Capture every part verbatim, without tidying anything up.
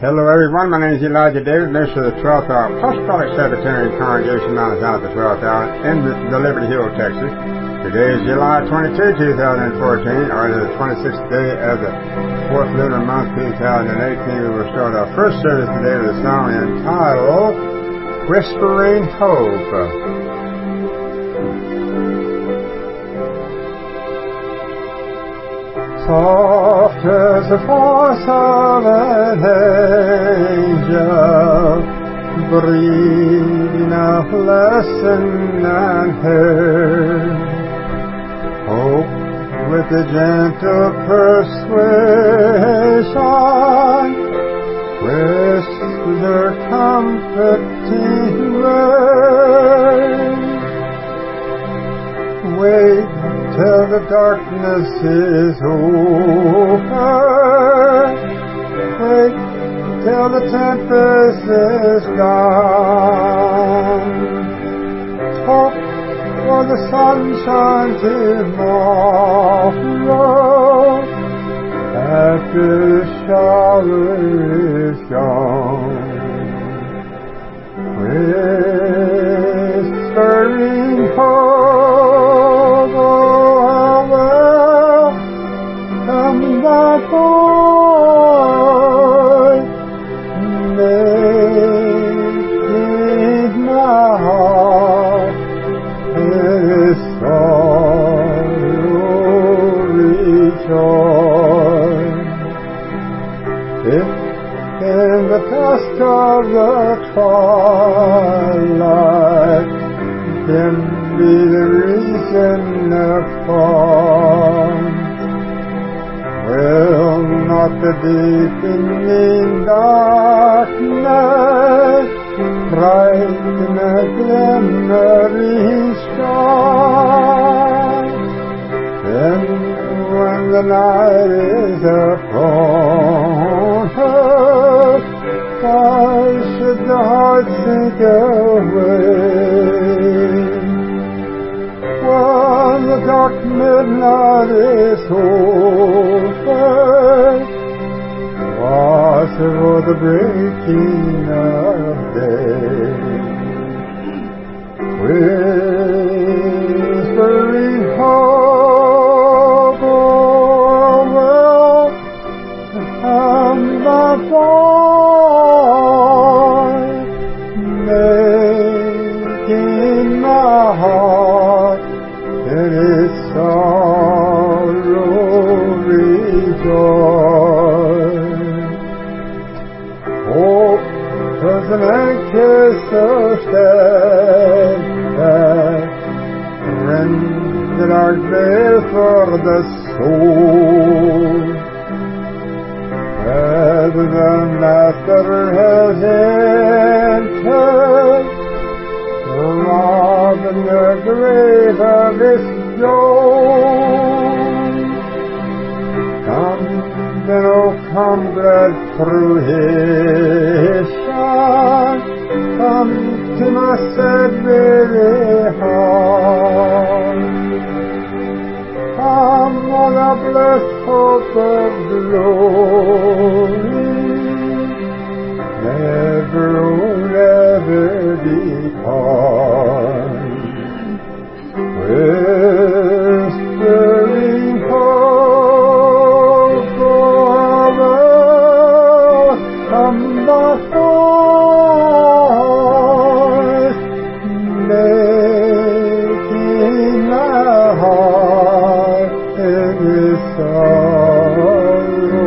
Hello everyone, my name is Elijah David, minister of the twelfth Hour Apostolic Sabbatarian Congregation, Mount Zion, the twelfth Hour in the, the Liberty Hill, Texas. Today is July twenty-second, two thousand fourteen, or the twenty-sixth day of the fourth lunar month, two thousand eighteen. We will start our first service today with a song entitled Whispering Hope. Soft as the voice of an angel, breathing of lesson and heard. Hope with a gentle persuasion, whispers her comforting word. Wait till the darkness is over, wait till the tempest is gone. Hope for the sunshine tomorrow, after the shower is gone. Whispering hope, my voice, making my heart its sorrow rejoice. If in the dusk of the twilight can be the reason upon, will not the deepening darkness brighten a glimmering sky? Then when the night is upon us, why should the heart sink away? When the dark midnight is over, watch for the breaking of day. Whispering hope, oh, well, and my voice, making my heart in its sorrow rejoice. Hope was an anchor so steadfast, rend the dark veil for the soul. Whether the Master has entered, rob in the grave of his joy. Come, then, oh, come, glad fruition, come to my sad, weary heart. Come, oh, the blessed hope of glory, never, oh, never depart. Whispering hope, oh, come my voice, making my heart in its sorrow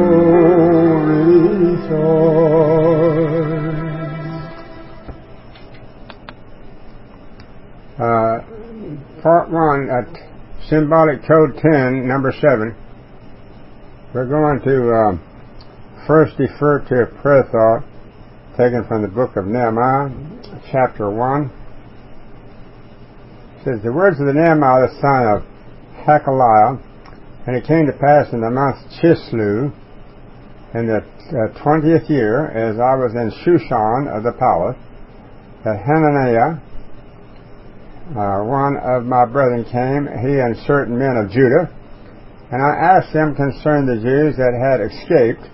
rejoice. Uh, Part one at Symbolic Code ten, number seven. We're going to uh, first defer to a prayer thought taken from the book of Nehemiah, chapter one. It says, the words of the Nehemiah, the son of Hakaliah, and it came to pass in the month Chislew, in the uh, twentieth year, as I was in Shushan of the palace, that Hananiah, Uh, one of my brethren came, he and certain men of Judah, and I asked them concerning the Jews that had escaped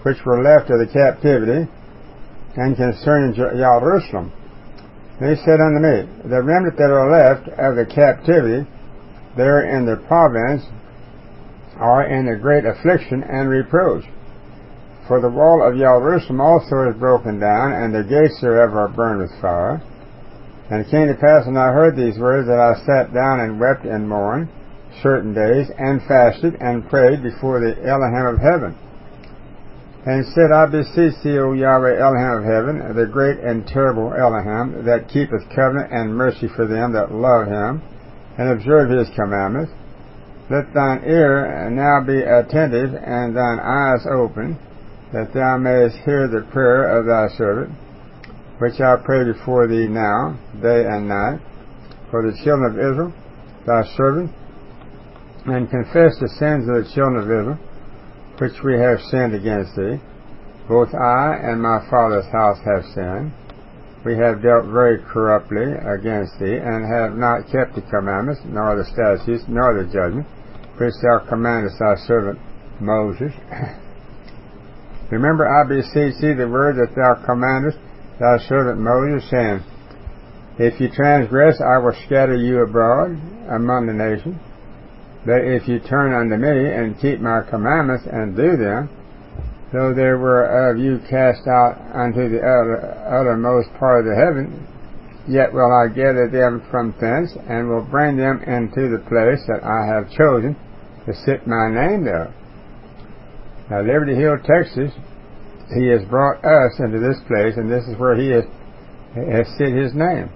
which were left of the captivity, and concerning Jerusalem. And he said unto me, the remnant that are left of the captivity there in the province are in a great affliction and reproach. For the wall of Jerusalem also is broken down, and the gates thereof are burned with fire. And it came to pass, when I heard these words, that I sat down and wept and mourned certain days, and fasted and prayed before the Elohim of heaven, and said, I beseech thee, O Yahweh Elohim of heaven, the great and terrible Elohim, that keepeth covenant and mercy for them that love him, and observe his commandments, let thine ear now be attentive, and thine eyes open, that thou mayest hear the prayer of thy servant, which I pray before thee now, day and night, for the children of Israel, thy servant, and confess the sins of the children of Israel, which we have sinned against thee. Both I and my father's house have sinned. We have dealt very corruptly against thee, and have not kept the commandments, nor the statutes, nor the judgment, which thou commandest thy servant Moses. Remember, I beseech thee, the word that thou commandest thy servant Moses, saying, if you transgress, I will scatter you abroad among the nations. But if you turn unto me, and keep my commandments, and do them, though there were of you cast out unto the utter, uttermost part of the heaven, yet will I gather them from thence, and will bring them into the place that I have chosen to sit my name there. Now, Liberty Hill, Texas, he has brought us into this place, and this is where he has, has set his name.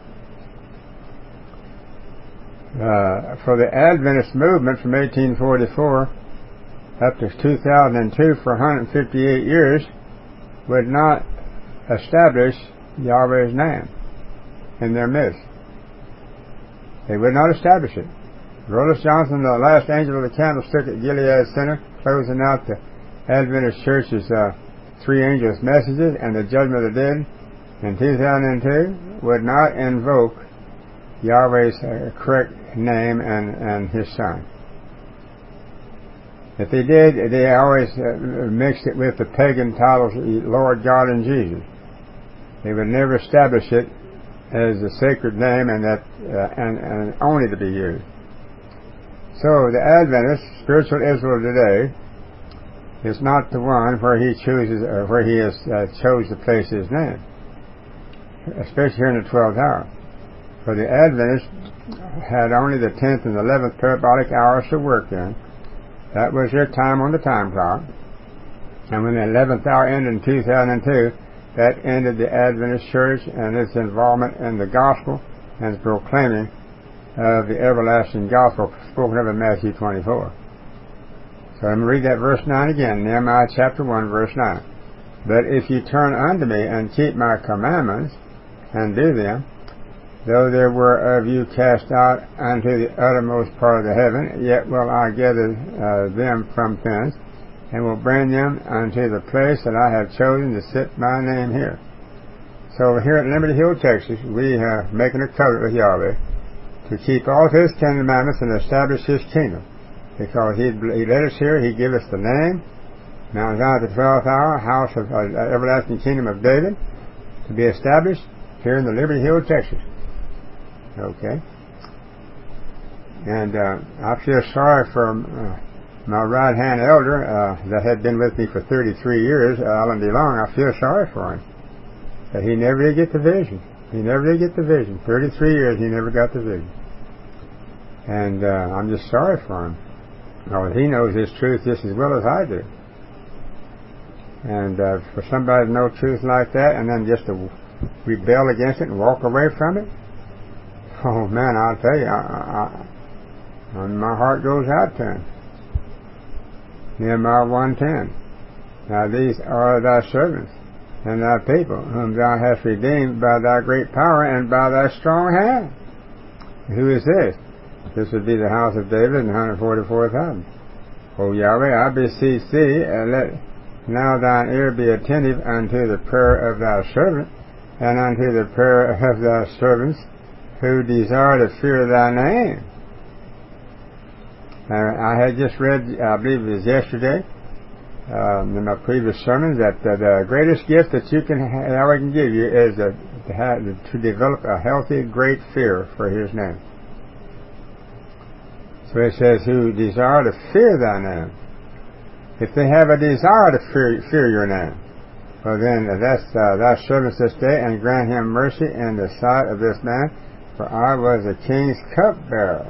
Uh, for the Adventist movement from eighteen forty-four up to two thousand two, for one hundred fifty-eight years, would not establish Yahweh's name in their midst. They would not establish it. Rollus Johnson, the last angel of the candlestick at Gilead Center, closing out the Adventist Church's uh, three angels' messages and the judgment of the dead in two thousand two, would not invoke Yahweh's uh, correct name and, and his son. If they did, they always uh, mixed it with the pagan titles, Lord, God, and Jesus. They would never establish it as a sacred name and that uh, and, and only to be used. So the Adventist, spiritual Israel today, is not the one where he chooses, or where he has uh, chose to place his name, especially here in the twelfth hour. For the Adventists had only the tenth and eleventh parabolic hours to work in. That was their time on the time clock. And when the eleventh hour ended in two thousand two, that ended the Adventist Church and its involvement in the gospel and proclaiming of the everlasting gospel spoken of in Matthew twenty-four. So I'm going to read that verse nine again, Nehemiah chapter one, verse nine. But if you turn unto me and keep my commandments and do them, though there were of you cast out unto the uttermost part of the heaven, yet will I gather uh, them from thence, and will bring them unto the place that I have chosen to set my name here. So here at Liberty Hill, Texas, we are making a covenant with Yahweh to keep all of his Ten Commandments and establish his kingdom. Because he, he led us here, he gave us the name, Mount Zion at the twelfth hour, house of uh, everlasting kingdom of David, to be established here in the Liberty Hill, Texas. Okay. And uh, I feel sorry for uh, my right-hand elder uh, that had been with me for thirty-three years, Alan DeLong. I feel sorry for him. That he never did get the vision. He never did get the vision. thirty-three years he never got the vision. And uh, I'm just sorry for him. Well, he knows this truth just as well as I do. And uh, for somebody to know truth like that and then just to rebel against it and walk away from it, oh man, I'll tell you, I, I, I, my heart goes out to him. Nehemiah one ten. Now these are thy servants and thy people, whom thou hast redeemed by thy great power and by thy strong hand. Who is this? This would be the house of David and one hundred forty-four thousand. O Yahweh, I beseech thee, and let now thine ear be attentive unto the prayer of thy servant, and unto the prayer of thy servants, who desire to fear thy name. Uh, I had just read, I believe it was yesterday, um, in my previous sermons that uh, the greatest gift that you can ha- that I can give you is uh, to, have, to develop a healthy, great fear for His name. So it says, who desire to fear thy name. If they have a desire to fear, fear your name, well then that's uh, thy servant this day, and grant him mercy in the sight of this man, for I was the king's cupbearer.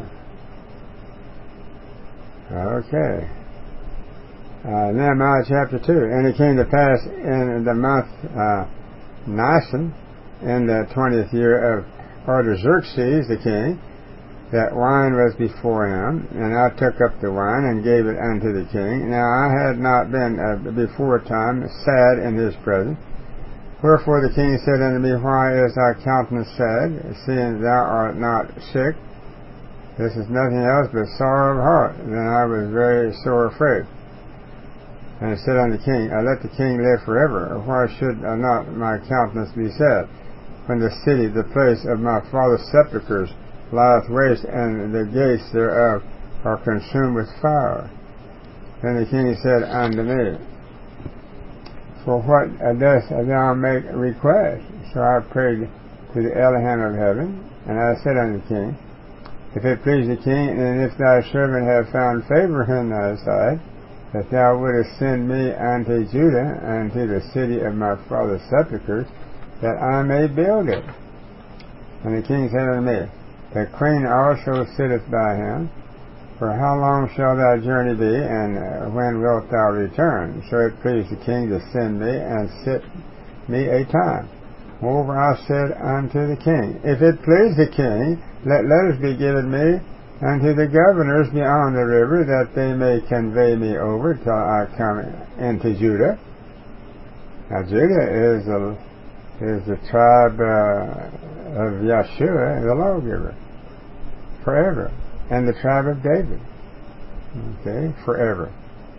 Okay. Uh, Nehemiah chapter two. And it came to pass in the month uh, Nisan, in the twentieth year of Artaxerxes the king, that wine was before him, and I took up the wine and gave it unto the king. Now I had not been uh, before time sad in his presence. Wherefore the king said unto me, why is thy countenance sad, seeing thou art not sick? This is nothing else but sorrow of heart. Then I was very sore afraid. And I said unto the king, I let the king live forever. Why should not my countenance be sad, when the city, the place of my father's sepulchres, lieth waste, and the gates thereof are consumed with fire? Then the king said unto me, for what dost thou make request? So I prayed to the Elohim of heaven, and I said unto the king, if it please the king, and if thy servant have found favor in thy sight, that thou wouldest send me unto Judah, unto the city of my father's sepulchres, that I may build it. And the king said unto me, the queen also sitteth by him. For how long shall thy journey be, and uh, when wilt thou return? So it pleased the king to send me and sit me a time. Moreover I said unto the king, if it please the king, let letters be given me unto the governors beyond the river, that they may convey me over till I come into Judah. Now Judah is the, is the tribe uh, of Yeshua, the lawgiver, forever, and the tribe of David, okay, forever.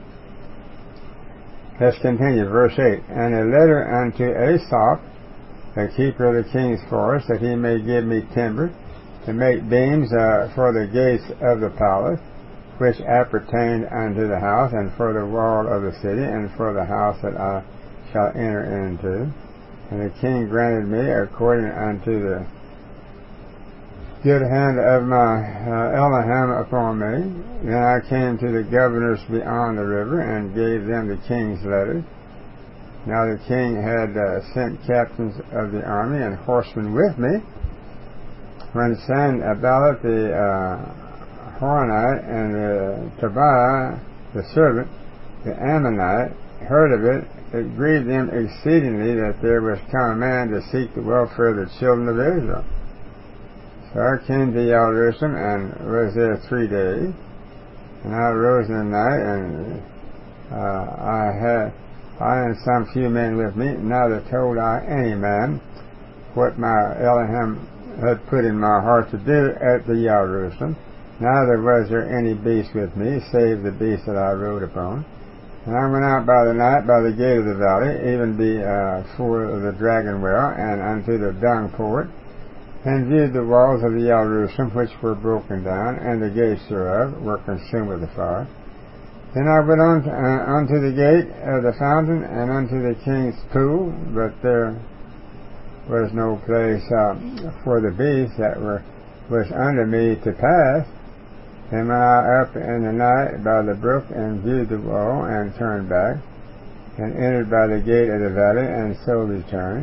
Let's continue, verse eight. And a letter unto Asaph, the keeper of the king's forest, that he may give me timber to make beams uh, for the gates of the palace, which appertained unto the house, and for the wall of the city, and for the house that I shall enter into. And the king granted me according unto the good hand of my uh, Elohim upon me. Then I came to the governors beyond the river, and gave them the king's letters. Now the king had uh, sent captains of the army and horsemen with me. When Sanballat the uh, Horonite and the Tobiah the servant, the Ammonite, heard of it, it grieved them exceedingly that there was come a man to seek the welfare of the children of Israel. So I came to Jerusalem and was there three days. And I arose in the night, and uh, I had I and some few men with me. Neither told I any man what my Elohim had put in my heart to do at the Jerusalem. Neither was there any beast with me, save the beast that I rode upon. And I went out by the night by the gate of the valley, even before uh, the dragon well, and unto the dung port, and viewed the walls of the Jerusalem, which were broken down, and the gates thereof were consumed with the fire. Then I went on to, uh, unto the gate of the fountain, and unto the king's pool, but there was no place uh, for the beast that were was under me to pass. Then went I up in the night by the brook, and viewed the wall, and turned back, and entered by the gate of the valley, and so returned.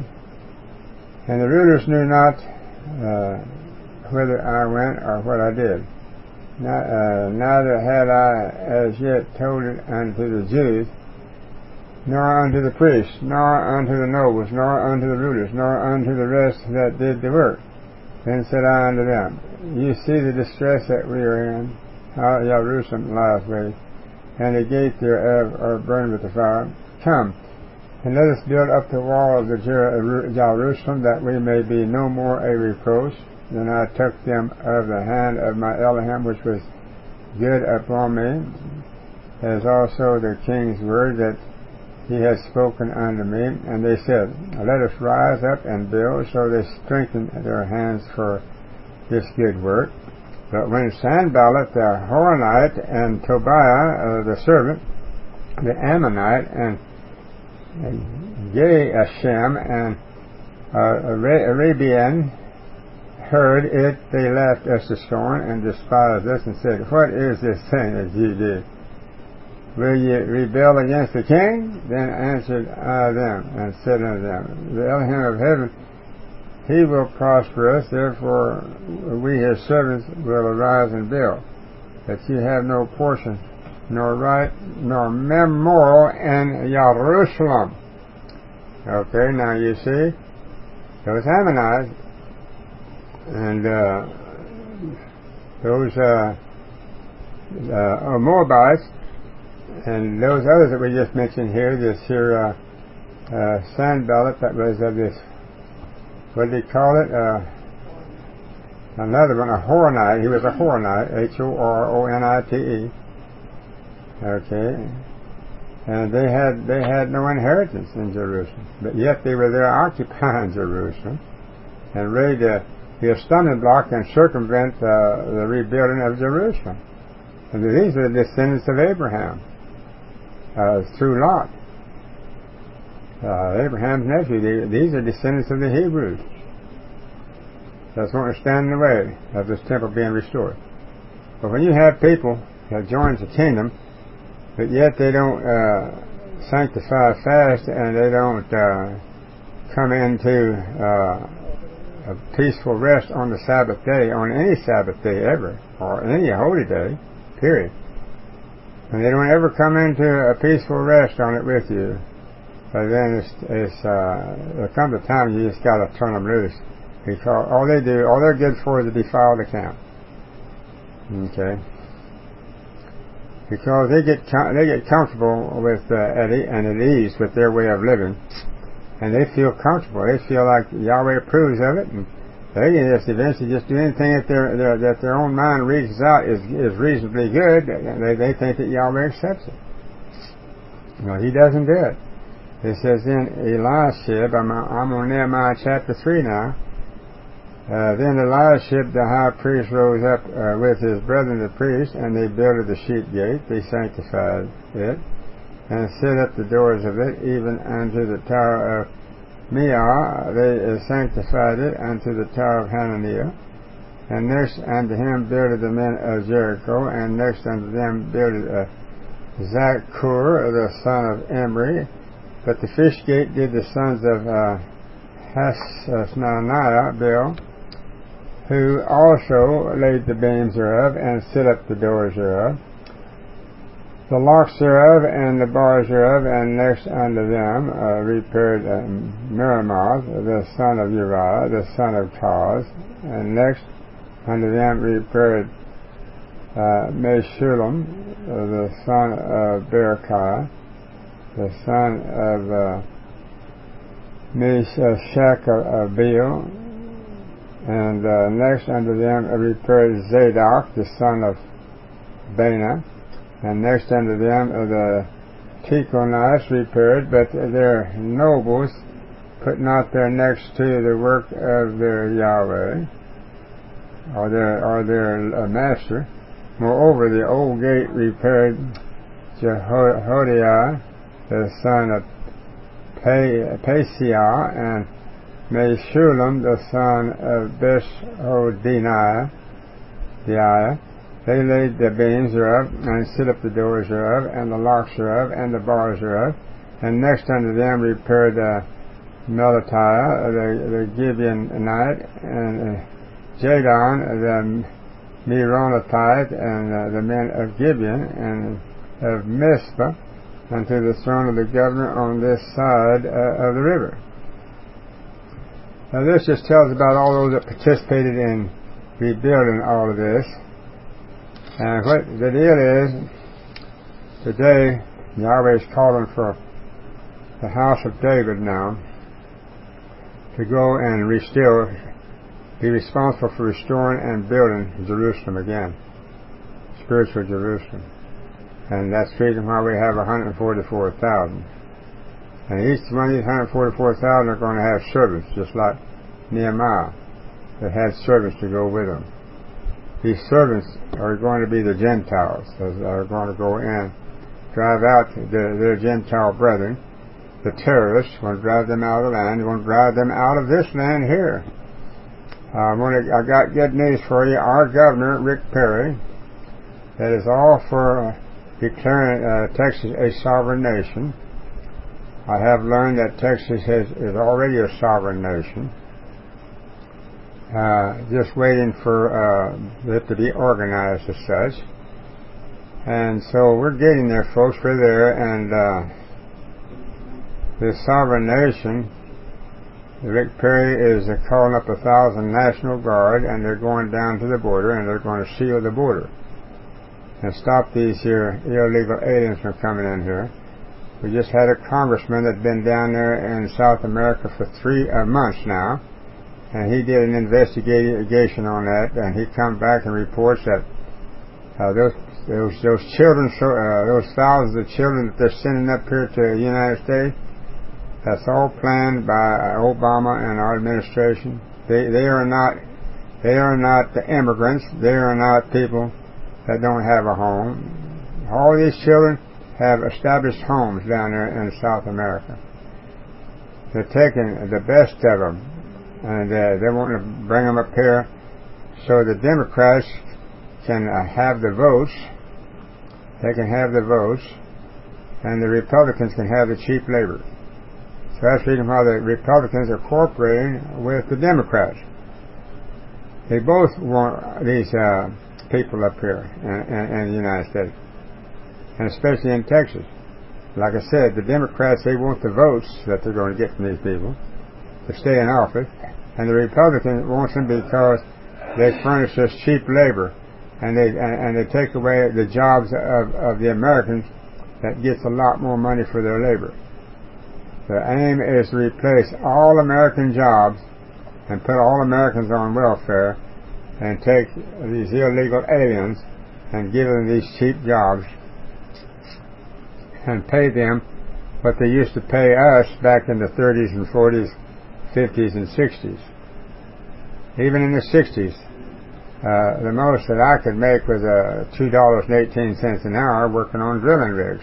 And the rulers knew not uh, whither I went, or what I did. Not, uh, neither had I as yet told it unto the Jews, nor unto the priests, nor unto the nobles, nor unto the rulers, nor unto the rest that did the work. Then said I unto them, ye see the distress that we are in, how Jerusalem lieth waste, and the gate thereof are burned with the fire. Come, and let us build up the wall of the Jerusalem, that we may be no more a reproach. Then I took them of the hand of my Elohim, which was good upon me, as also the king's word that he had spoken unto me. And they said, let us rise up and build. So they strengthened their hands for this good work. But when Sanballat the Horonite and Tobiah uh, the servant the Ammonite, and, and Geshem and uh, Arabian heard it, they laughed us to scorn and despised us and said, what is this thing that you do? Will ye rebel against the king? Then answered I them and said unto them, the Elohim of heaven, he will prosper us, therefore we his servants will arise and build, that ye have no portion, nor right, nor memorial in Jerusalem. Okay, now you see, those Ammonites and uh, those uh, uh, Moabites and those others that we just mentioned here, this here uh, uh, Sanballat that was of this, what did he call it? Uh, another one, a Horonite. He was a Horonite, H O R O N I T E. Okay, and they had they had no inheritance in Jerusalem, but yet they were there occupying Jerusalem and ready to be a stumbling block and circumvent uh, the rebuilding of Jerusalem. And these are the descendants of Abraham uh, through Lot. Uh, Abraham's nephew. They, these are descendants of the Hebrews. That's what are standing in the way of this temple being restored. But when you have people that joins the kingdom, but yet they don't uh, sanctify fast and they don't uh, come into uh, a peaceful rest on the Sabbath day, on any Sabbath day ever, or any holy day, period. And they don't ever come into a peaceful rest on it with you. But then it's, it's uh, there comes a time you just got to turn them loose, because all they do, all they're good for is to defile the camp. Okay. Because they get com- they get comfortable with uh, at e- and at ease with their way of living, and they feel comfortable. They feel like Yahweh approves of it, and they can just eventually just do anything that their, their that their own mind reaches out is is reasonably good. They they think that Yahweh accepts it. No, He doesn't do it. It says in Eliashib, I'm, I'm on Nehemiah chapter three now. Uh, then Eliashib the high priest rose up uh, with his brethren the priests, and they builded the sheep gate. They sanctified it, and set up the doors of it, even unto the tower of Meah. They uh, sanctified it unto the tower of Hananiah. And next unto him builded the men of Jericho, and next unto them builded uh, Zakkur the son of Imri. But the fish gate did the sons of uh, Hasnaniah build, who also laid the beams thereof, and set up the doors thereof, the locks thereof, and the bars thereof. And next unto them uh, repaired uh, Meremoth, the son of Uriah, the son of Koz. And next unto them repaired uh, Meshullam, uh, the son of Berechiah, the son of uh, Meshach of Beel. And uh, next unto them repaired Zadok, the son of Bana. And next unto them uh, the Tichonites repaired, but their nobles put not their necks to the work of their Yahweh, or their, or their uh, master. Moreover, the old gate repaired Jehodiah, the son of Paseah, and Meshullam, the son of Beshodeniah. They laid the beams thereof, and set up the doors thereof, and the locks thereof, and the bars thereof. And next unto them repaired uh, Melatiah, the, the Gibeonite, and uh, Jadon, the Meronotite, and uh, the men of Gibeon, and of Mizpah, unto the throne of the governor on this side uh, of the river. Now this just tells about all those that participated in rebuilding all of this. And what the deal is, today Yahweh is calling for the house of David now to go and restore, be responsible for restoring and building Jerusalem again, spiritual Jerusalem. And that's the reason why we have one hundred forty-four thousand. And each one of these one hundred forty-four thousand are going to have servants, just like Nehemiah, that had servants to go with them. These servants are going to be the Gentiles that are going to go in drive out the, their Gentile brethren, the terrorists, want to drive them out of the land, want to drive them out of this land here. Uh, I got good news for you. Our governor, Rick Perry, that is all for uh, declaring uh, Texas a sovereign nation. I have learned that Texas has, is already a sovereign nation, uh, just waiting for uh, it to be organized as such. And so we're getting there, folks. We're there, and uh, this sovereign nation, Rick Perry is uh, calling up a thousand National Guard, and they're going down to the border, and they're going to seal the border and stop these here illegal aliens from coming in here. We just had a congressman that's been down there in South America for three uh, months now, and he did an investigation on that, and he come back and reports that uh, those those those children, so, uh, those thousands of children that they're sending up here to the United States, that's all planned by Obama and our administration. They they are not they are not the immigrants. They are not people that don't have a home. All these children have established homes down there in South America. They're taking the best of them, and uh, they want to bring them up here so the Democrats can uh, have the votes. They can have the votes, and the Republicans can have the cheap labor. So that's the reason why the Republicans are cooperating with the Democrats. They both want these uh, people up here in, in, in the United States, and especially in Texas. Like I said, the Democrats, they want the votes that they're going to get from these people to stay in office, and the Republicans want them because they furnish us cheap labor, and they and, and they take away the jobs of, of the Americans that gets a lot more money for their labor. The aim is to replace all American jobs and put all Americans on welfare and take these illegal aliens and give them these cheap jobs and pay them what they used to pay us back in the thirties and forties, fifties and sixties. Even in the sixties, uh, the most that I could make was uh, two dollars and eighteen cents an hour working on drilling rigs.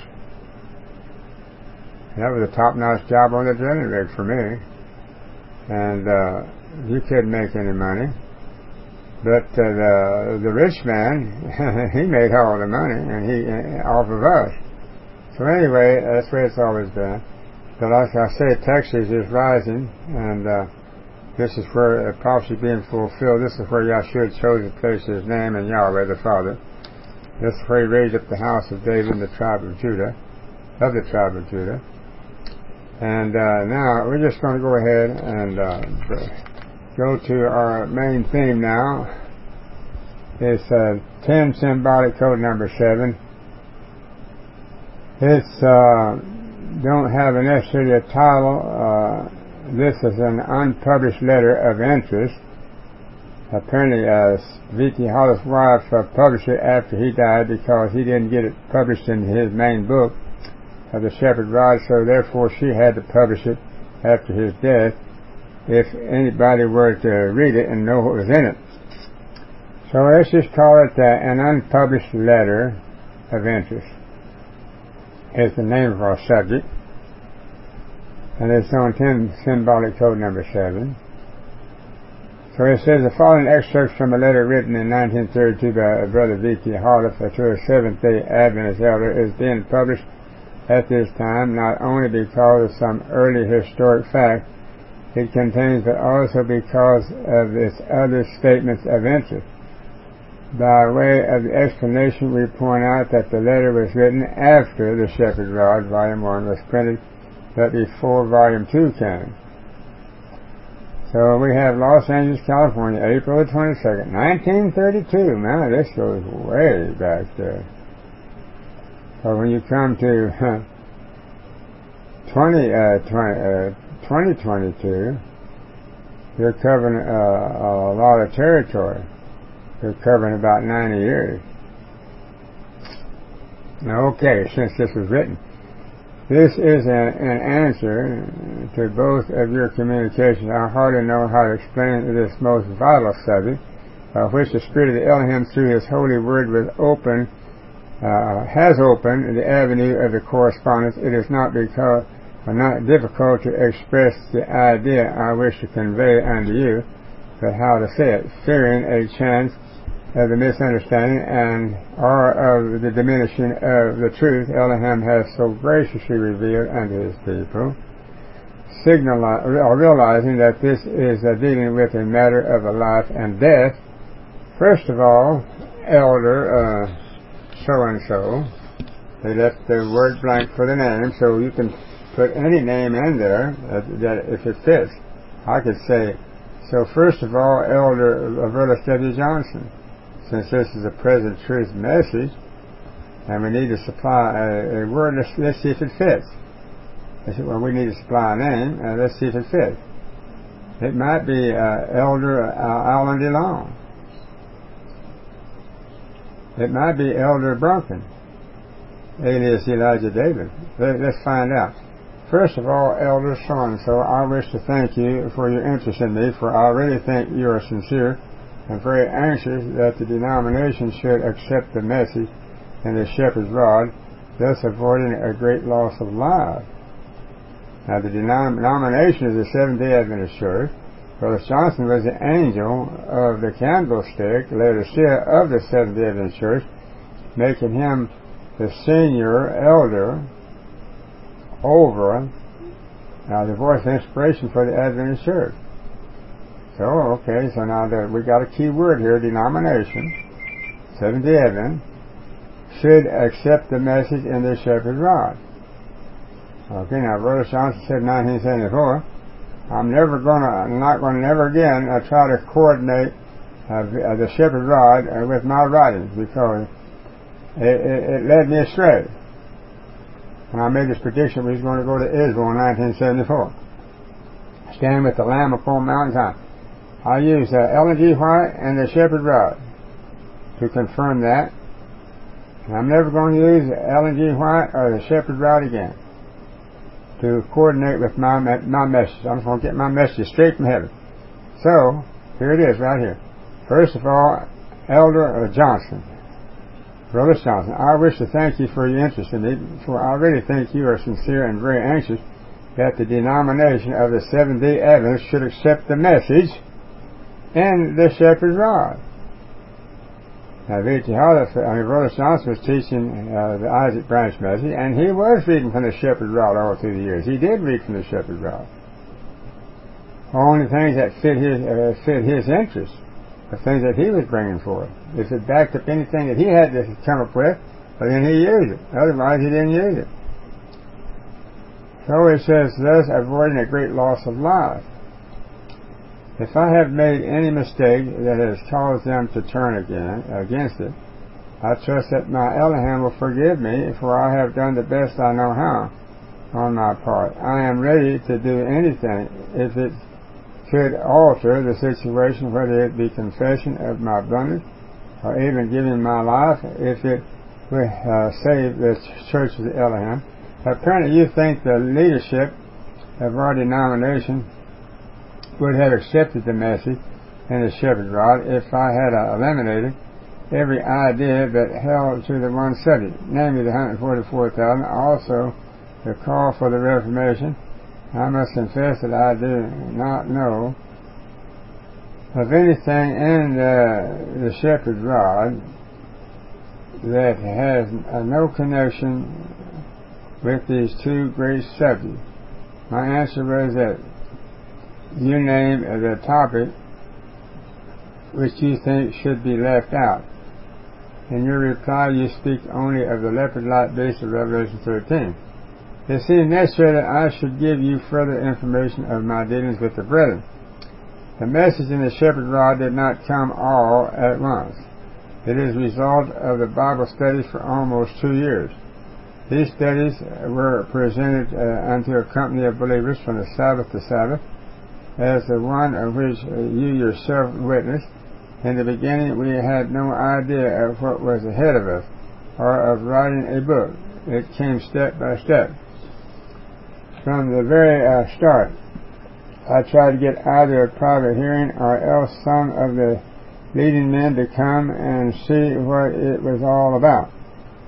That was a top-notch job on the drilling rig for me. And uh, you couldn't make any money. But uh, the, the rich man, he made all the money, and he uh, off of us. So anyway, that's the way it's always been. But like I say, Texas is rising, and uh, this is where the prophecy being fulfilled. This is where Yahshua chose to place his name in Yahweh the Father. This is where he raised up the house of David and the tribe of Judah, of the tribe of Judah. And uh, now we're just going to go ahead and uh, go to our main theme now. It's uh, ten symbolic code number seven. It's uh, don't have necessarily a title. Uh, this is an unpublished letter of interest. Apparently, uh, V T Hollis' wife uh, published it after he died because he didn't get it published in his main book of the Shepherd Rod, so therefore she had to publish it after his death if anybody were to read it and know what was in it. So let's just call it uh, an unpublished letter of interest. Is the name of our subject, and it's on ten symbolic code number seven. So it says the following excerpts from a letter written in nineteen thirty-two by Brother V T Hollis to a Seventh-day Adventist elder is being published at this time, not only because of some early historic fact it contains, but also because of its other statements of interest. By way of the explanation, we point out that the letter was written after the Shepherd Rod, Volume one, was printed, but before Volume two came. So we have Los Angeles, California, April the twenty-second, nineteen thirty-two. Man, this goes way back there. So when you come to huh, twenty, uh, twenty, uh, twenty twenty-two, you're covering uh, a lot of territory. You're covering about ninety years. Okay, since this was written. This is an, an answer to both of your communications. I hardly know how to explain this most vital subject, uh, which the Spirit of the Elohim through His holy word was open uh, has opened the avenue of the correspondence, it is not because or not difficult to express the idea I wish to convey unto you, but how to say it, fearing a chance of the misunderstanding and or of the diminishing of the truth Elohim has so graciously revealed unto his people, signali- or realizing that this is uh, dealing with a matter of a life and death. First of all, elder uh, so-and-so, they left the word blank for the name, so you can put any name in there uh, that if it fits. I could say, so first of all, Elder Verlis W. Johnson, since this is a present truth message, and we need to supply a, a word, let's, let's see if it fits. I said, well, we need to supply a name, and let's see if it fits. It might be uh, Elder uh, Alan DeLong. It might be Elder Brunken, alias Elijah David. Let, let's find out. First of all, Elder so-and-so, I wish to thank you for your interest in me, for I really think you are sincere and very anxious that the denomination should accept the message in the shepherd's rod, thus avoiding a great loss of life. Now, the denomination is the Seventh-day Adventist Church. Brother Johnson was the angel of the candlestick, Laodicea, of the Seventh-day Adventist Church, making him the senior elder over uh, the voice of inspiration for the Adventist Church. So, okay, so now that we got a key word here, denomination, Seventh-day Adventist, should accept the message in the shepherd's rod. Okay, now Brother Johnson said in nineteen seventy-four, I'm never gonna, I'm not gonna never again uh, try to coordinate uh, the shepherd's rod uh, with my writings, because it, it, it led me astray. When I made this prediction we was going to go to Israel in nineteen seventy-four, stand with the Lamb upon Mount Zion. I used uh, Ellen G. White and the shepherd's rod to confirm that. And I'm never going to use Ellen G. White or the shepherd's rod again to coordinate with my my message. I'm just going to get my message straight from heaven. So, here it is right here. First of all, Elder Johnson, Brother Johnson, I wish to thank you for your interest in me, for I really think you are sincere and very anxious that the denomination of the Seventh-day Adventists should accept the message in the shepherd's rod. Now, V T Hollis, I mean, Brother Johnson was teaching uh, the Isaac Branch message, and he was reading from the shepherd's rod all through the years. He did read from the shepherd's rod. Only things that fit his uh, fit his interests, the things that he was bringing forth. If it backed up anything that he had to come up with, well, then he used it. Otherwise, he didn't use it. So it says, thus avoiding a great loss of life. If I have made any mistake that has caused them to turn again against it, I trust that my Elohim will forgive me, for I have done the best I know how on my part. I am ready to do anything if it could alter the situation, whether it be confession of my blunders or even giving my life, if it would uh, save the church of the Elohim. Apparently you think the leadership of our denomination would have accepted the message in the shepherd's rod if I had uh, eliminated every idea that held to the one subject, namely the one hundred forty-four thousand, also the call for the Reformation. I must confess that I do not know of anything in the, the shepherd's rod that has uh, no connection with these two great subjects. My answer was that you name the topic which you think should be left out. In your reply, you speak only of the leopard-like beast of Revelation thirteen. It seems necessary that I should give you further information of my dealings with the brethren. The message in the shepherd's rod did not come all at once. It is a result of the Bible studies for almost two years. These studies were presented uh, unto a company of believers from the Sabbath to Sabbath, as the one of which uh, you yourself witnessed. In the beginning we had no idea of what was ahead of us, or of writing a book. It came step by step. From the very uh, start, I tried to get either a private hearing or else some of the leading men to come and see what it was all about.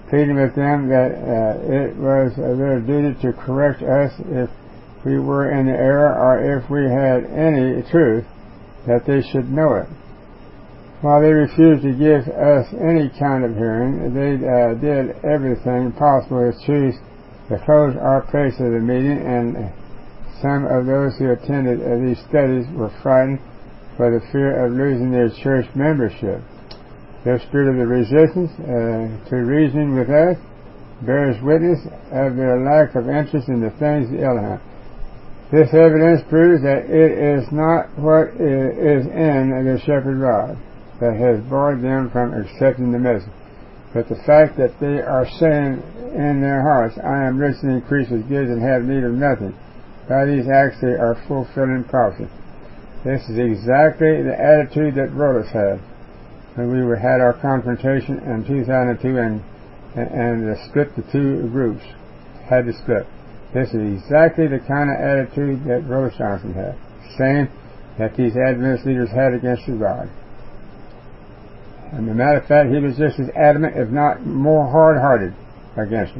pleading with them that uh, it was uh, their duty to correct us if we were in the error, or if we had any truth, that they should know it. While they refused to give us any kind of hearing, they uh, did everything possible to choose to close our place of the meeting, and some of those who attended uh, these studies were frightened by the fear of losing their church membership. Their spirit of the resistance uh, to reasoning with us bears witness of their lack of interest in the things of the Elohim. This evidence proves that it is not what is in the shepherd rod that has barred them from accepting the message, but the fact that they are saying in their hearts, I am rich and increase with goods and have need of nothing. By these acts they are fulfilling prophecy. This is exactly the attitude that Rhodes had when we were, had our confrontation in two thousand two and, and, and uh, split the two groups, had to split. This is exactly the kind of attitude that Rhodes Johnson had, saying that these Adventist leaders had against the God. And as a matter of fact, he was just as adamant, if not more hard-hearted, against them.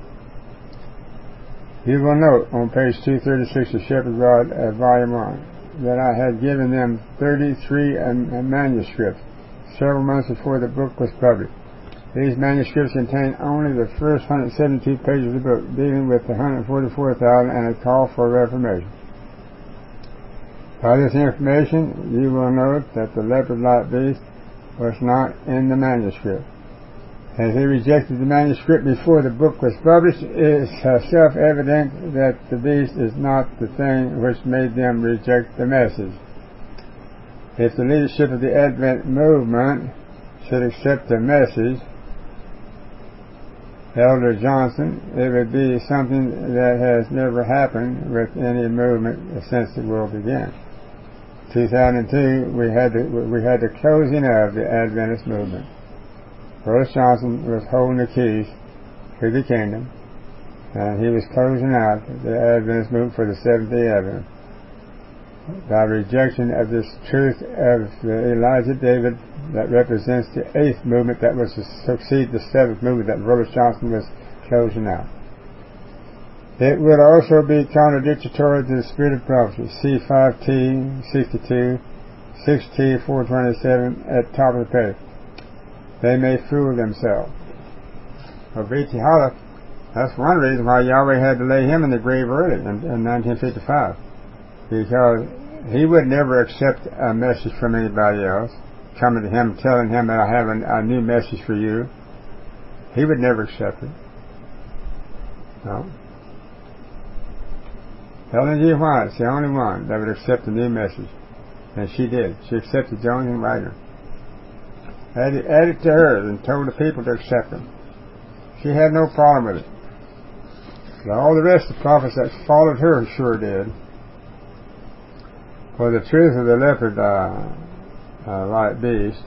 You will note on page two thirty-six of Shepherd's Rod, uh, Volume one, that I had given them thirty-three um, manuscripts several months before the book was published. These manuscripts contain only the first one hundred seventy-two pages of the book, dealing with the one hundred forty-four thousand and a call for reformation. By this information, you will note that the leopard-like beast was not in the manuscript. As they rejected the manuscript before the book was published, it is uh, self-evident that the beast is not the thing which made them reject the message. If the leadership of the Advent movement should accept the message, Elder Johnson, it would be something that has never happened with any movement since the world began. two thousand two, we had the, we had the closing of the Adventist movement. Rhodes Johnson was holding the keys to the kingdom, and he was closing out the Adventist movement for the Seventh-day Advent. By rejection of this truth of the Elijah David that represents the eighth movement that was to succeed the seventh movement that Rhodes Johnson was closing out. It would also be contradictory to the spirit of prophecy. See five T sixty-two, six T four twenty-seven at the top of the page. They may fool themselves. Well, B T Hollis, that's one reason why Yahweh had to lay him in the grave early in, in nineteen fifty-five. Because he would never accept a message from anybody else, coming to him, telling him that I have a, a new message for you. He would never accept it. No. Ellen G. White's the only one that would accept a new message. And she did. She accepted Jones and Wagner. Added, added to her and told the people to accept them. She had no problem with it. But all the rest of the prophets that followed her sure did. For the truth of the leopard uh, uh, like beast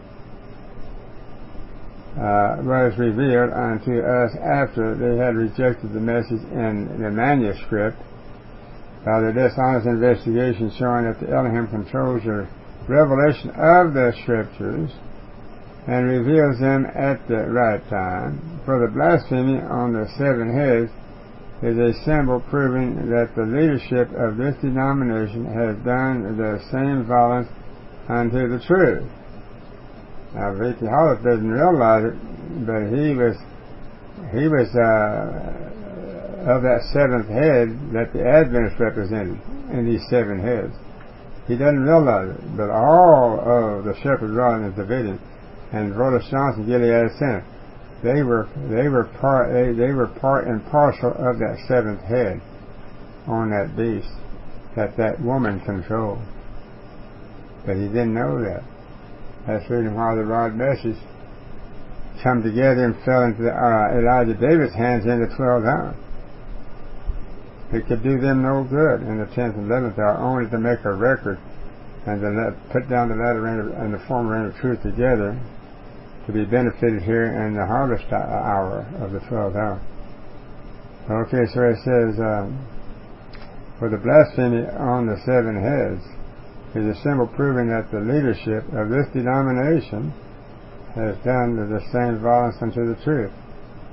uh, was revealed unto us after they had rejected the message in the manuscript by the dishonest investigation showing that the Elohim controls the revelation of the Scriptures and reveals them at the right time. For the blasphemy on the seven heads is a symbol proving that the leadership of this denomination has done the same violence unto the truth. Now, V T Hollis doesn't realize it, but he was he was uh, of that seventh head that the Adventists represented in these seven heads. He doesn't realize it, but all of the Shepherd Rod and Davidian and Rhodes Johnson, Gilead Center, They were they were part they, they were part and parcel of that seventh head on that beast that that woman controlled. But he didn't know that. That's the reason why the rod message come together and fell into the, uh, Elijah David's hands in the twelfth hour. It could do them no good in the tenth and eleventh hour, only to make a record and to let, put down the latter end of, and the former end of truth together, to be benefited here in the harvest hour of the twelfth hour. Okay, so it says, um, for the blasphemy on the seven heads is a symbol proving that the leadership of this denomination has done the same violence unto the truth.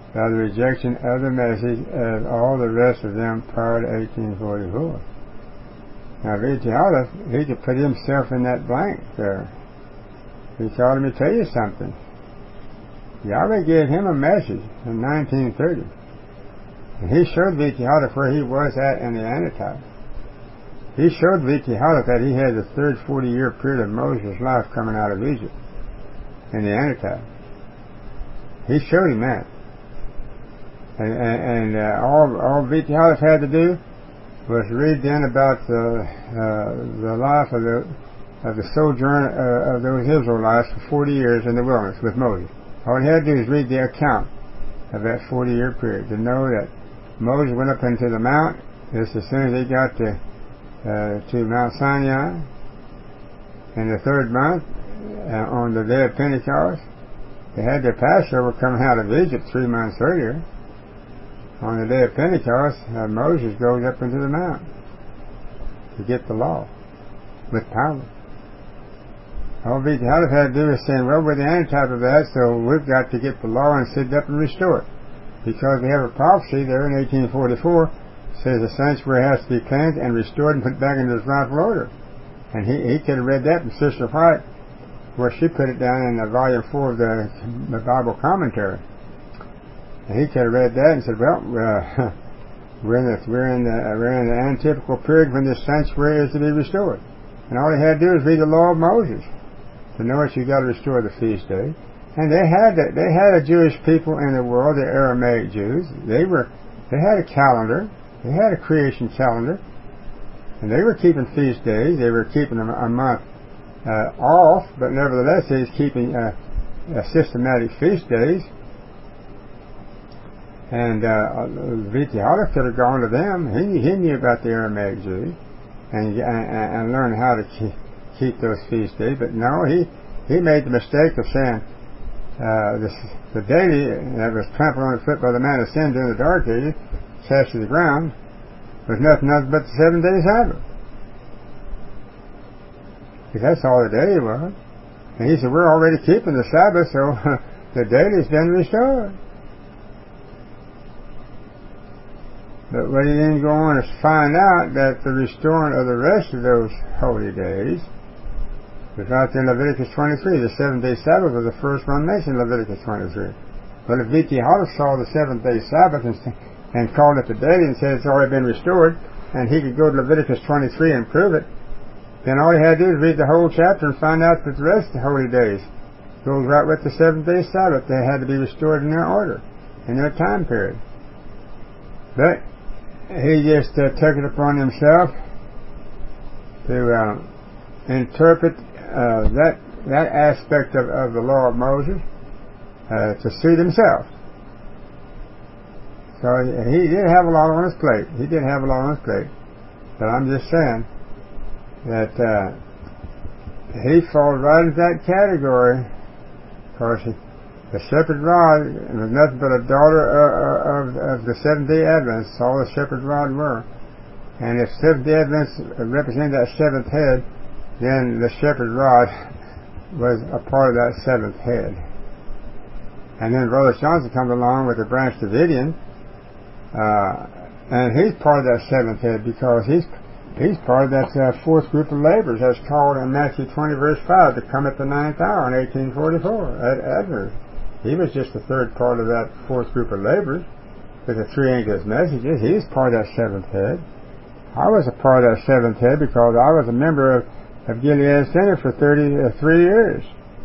by the rejection of the message of all the rest of them prior to eighteen forty-four. Now, V T Holiff, he could put himself in that blank there. He told him to tell you something. Yahweh gave him a message in nineteen thirty. And he showed V T Holiff where he was at in the Antichrist. He showed V T Holiff that he had the third forty-year period of Moses' life coming out of Egypt in the Antichrist. He showed him that. And, and, and uh, all, all V T Holiff had to do was read then about the, uh, the life of the, of the sojourn uh, of those Israelites for forty years in the wilderness with Moses. All he had to do is read the account of that forty-year period to know that Moses went up into the mount just as soon as he got to, uh, to Mount Sinai in the third month uh, on the day of Pentecost. They had their Passover coming out of Egypt three months earlier. On the day of Pentecost, uh, Moses goes up into the mount to get the law with power. All V T Holiff had to do is say, well, we're the antitype of that, so we've got to get the law and sit up and restore it. Because we have a prophecy there in eighteen forty-four says the sanctuary has to be cleansed and restored and put back into its rightful order. And he, he could have read that from Sister White, where she put it down in the volume four of the, the Bible commentary. And he could have read that and said, well, uh, we're in the we're in the uh, we're in the antitypical period when this sanctuary is to be restored. And all he had to do is read the law of Moses to know that you got to restore the feast day. And they had the, they had a Jewish people in the world, the Aramaic Jews. They were they had a calendar, they had a creation calendar, and they were keeping feast days. They were keeping a, a month uh, off, but nevertheless, they was keeping uh, uh, systematic feast days. And uh, V T Holiff could have gone to them. He, he knew about the Aramaic Jews and, and, and learned how to keep, keep those feast days. But no, he, he made the mistake of saying uh, this, the daily that was trampled on the foot by the man of sin during the dark ages, cast to the ground, was nothing else but the seven day Sabbath. Because that's all the daily was. And he said, we're already keeping the Sabbath, so the daily's been restored. But when he then go on to find out that the restoring of the rest of those holy days was right there in Leviticus twenty-three. The seventh-day Sabbath was the first one mentioned in Leviticus twenty-three. But if V T Holiff saw the seventh-day Sabbath and, and called it the daily and said it's already been restored, and he could go to Leviticus twenty-three and prove it, then all he had to do is read the whole chapter and find out that the rest of the holy days goes right with the seventh-day Sabbath. They had to be restored in their order, in their time period. But he just uh, took it upon himself to uh, interpret uh, that that aspect of, of the law of Moses uh, to suit himself. So he did have a lot on his plate. He did have a lot on his plate. But I'm just saying that uh, he falls right into that category. Of course, he, the shepherd rod was nothing but a daughter of, of, of the Seventh-day Adventists. All the shepherd rod were. And if Seventh-day Adventists represented that seventh head, then the shepherd rod was a part of that seventh head. And then Brother Johnson comes along with the Branch Davidian, uh, and he's part of that seventh head because he's he's part of that uh, fourth group of laborers that's called in Matthew twenty verse five to come at the ninth hour in eighteen forty-four at Advent. He was just the third part of that fourth group of laborers with the three angels' messages. He's part of that seventh head. I was a part of that seventh head because I was a member of, of Gilead Center for thirty-three years.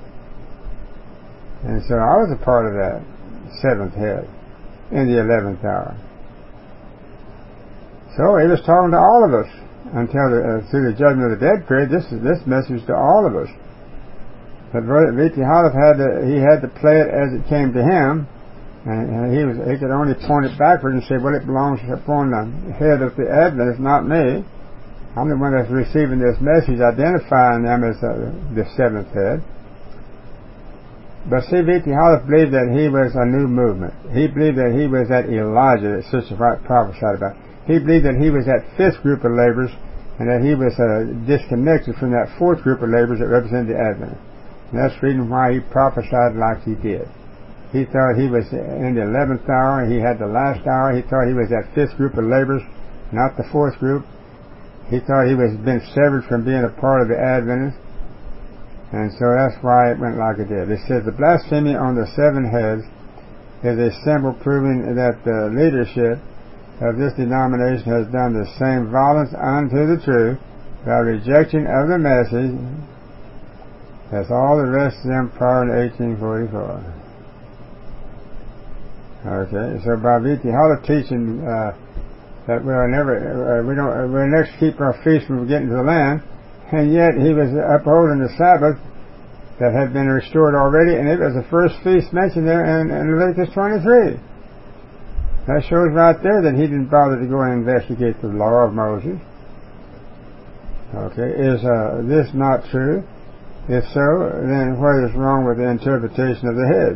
And so I was a part of that seventh head in the eleventh hour. So he was talking to all of us until the, uh, through the judgment of the dead period. This is this message to all of us. But V T Holiff had to, he had to play it as it came to him, and, and he was he could only point it backwards and say, well, it belongs upon the head of the Adventist, not me. I'm the one that's receiving this message, identifying them as uh, the seventh head. But see, V T Holiff believed that he was a new movement. He believed that he was that Elijah that Sister White prophesied about. He believed that he was that fifth group of laborers, and that he was uh, disconnected from that fourth group of laborers that represented the Advent. And that's the reason why he prophesied like he did. He thought he was in the eleventh hour. He had the last hour. He thought he was that fifth group of laborers, not the fourth group. He thought he was been severed from being a part of the Adventists. And so that's why it went like it did. It says the blasphemy on the seven heads is a symbol proving that the leadership of this denomination has done the same violence unto the truth by rejection of the message as all the rest of them prior to eighteen forty-four. Okay, so by V T Holler teaching uh, that we'll never, uh, we don't, uh, we'll next keep our feast when we get into the land, and yet he was upholding the Sabbath that had been restored already, and it was the first feast mentioned there in, in Leviticus twenty-three. That shows right there that he didn't bother to go and investigate the law of Moses. Okay, is uh, this not true? If so, then what is wrong with the interpretation of the heads?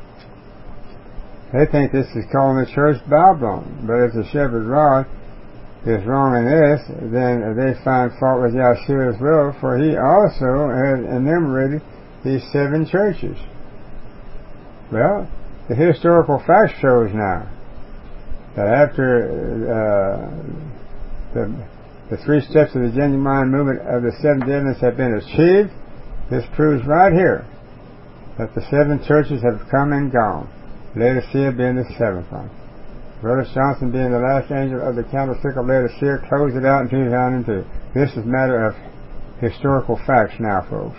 They think this is calling the church Babylon, but if the shepherd's rod is wrong in this, then they find fault with Yahshua as well, for he also has enumerated these seven churches. Well, the historical fact shows now that after uh, the, the three steps of the genuine movement of the seven Adventists have been achieved, this proves right here that the seven churches have come and gone. Laodicea being the seventh one. Brother Johnson being the last angel of the candlestick of Laodicea closed it out in two thousand two. This is a matter of historical facts now, folks.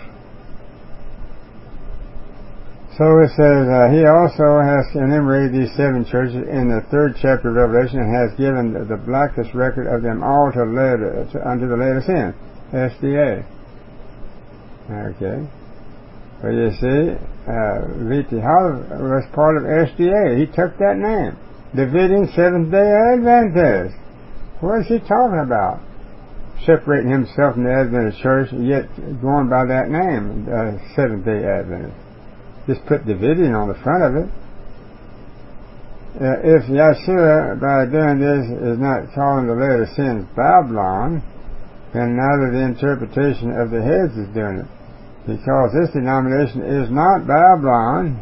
So it says, uh, he also has enumerated these seven churches in the third chapter of Revelation and has given the blackest record of them all to Laod- to, unto the Laodiceans, S D A. Okay. But you see, uh, V T Holler was part of S D A. He took that name. Davidian Seventh-day Adventist. What is he talking about? Separating himself from the Adventist church, yet going by that name, uh, Seventh-day Adventist. Just put Davidian on the front of it. Uh, if Yahshua, by doing this, is not calling the Laodiceans Babylon, then neither the interpretation of the heads is doing it. Because this denomination is not Babylon.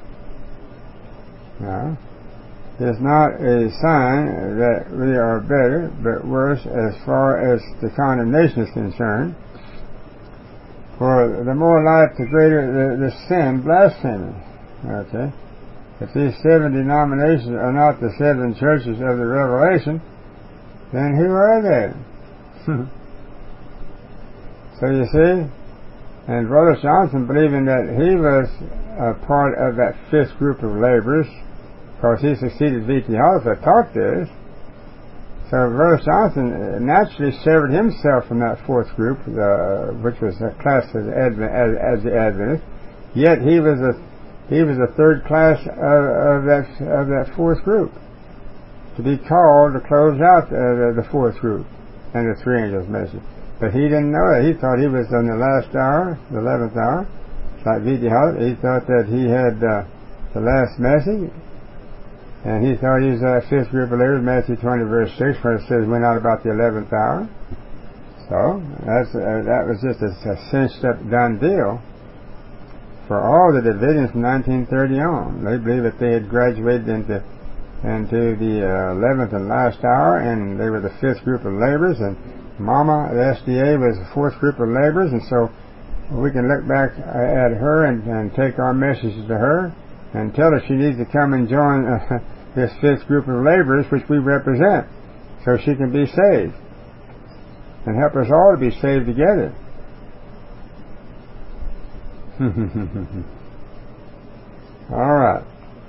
No. It's not a sign that we are better, but worse as far as the condemnation is concerned. For the more light, the greater the, the sin, blasphemy. Okay? If these seven denominations are not the seven churches of the Revelation, then who are they? So you see, and Brother Johnson believing that he was a part of that fifth group of laborers, because he succeeded V T Holler that taught this. So Brother Johnson naturally severed himself from that fourth group, uh, which was classed as, Advent, as, as the Adventist. Yet he was a he was a third class of, of that of that fourth group, to be called to close out uh, the, the fourth group and the three angels' message. But he didn't know it. He thought he was in the last hour, the eleventh hour, like V T Holler. He thought that he had uh, the last message. And he thought he was that fifth group of laborers, Matthew twenty, verse six, where it says, went out about the eleventh hour. So, that's, uh, that was just a, a cinched up done deal for all the Davidians from nineteen thirty on. They believed that they had graduated into into the uh, eleventh and last hour, and they were the fifth group of laborers, and Mama, the S D A, was the fourth group of laborers, and so we can look back at her and, and take our messages to her and tell her she needs to come and join uh, this fifth group of laborers which we represent, so she can be saved and help us all to be saved together. All right.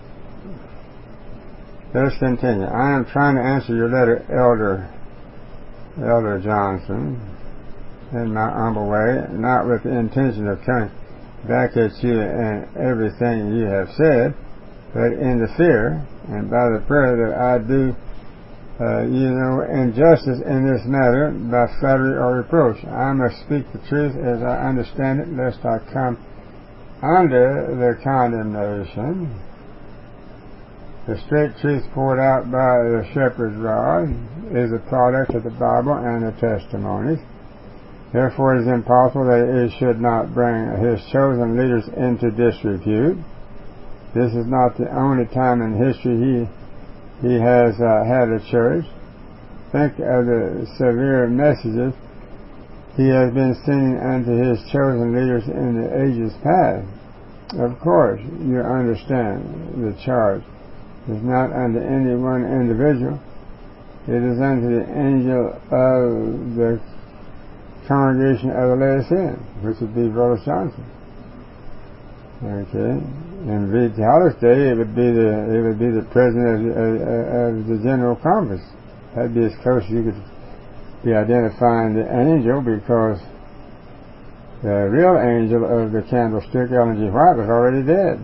Let's continue. I am trying to answer your letter, Elder Elder Johnson, in my humble way, not with the intention of coming back at you and everything you have said, but in the fear and by the prayer that I do, uh, you know, injustice in this matter by flattery or reproach. I must speak the truth as I understand it, lest I come under the condemnation. The straight truth poured out by the shepherd's rod is a product of the Bible and the testimonies. Therefore it is impossible that it should not bring his chosen leaders into disrepute. This is not the only time in history he he has uh, had a church. Think of the severe messages he has been sending unto his chosen leaders in the ages past. Of course, you understand the charge is not unto any one individual. It is unto the angel of the congregation of the Laodiceans, which would be Brother Johnson. Okay, in V T Hollis' day, it would be the it would be the president of, of, of the General Conference. That'd be as close as you could be identifying the angel, because the real angel of the candlestick, Ellen G. White, was already dead.